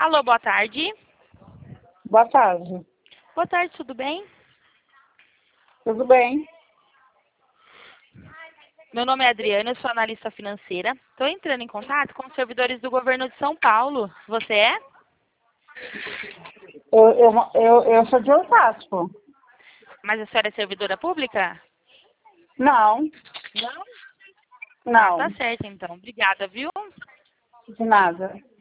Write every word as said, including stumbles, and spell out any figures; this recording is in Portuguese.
Alô, boa tarde. Boa tarde. Boa tarde, tudo bem? Tudo bem? Meu nome é Adriana, eu sou analista financeira. Estou entrando em contato com os servidores do governo de São Paulo. Você é? Eu, eu, eu, eu sou de Osasco. Mas a senhora é servidora pública? Não, Não. Ah, não, tá certo então. Obrigada, viu? de nada.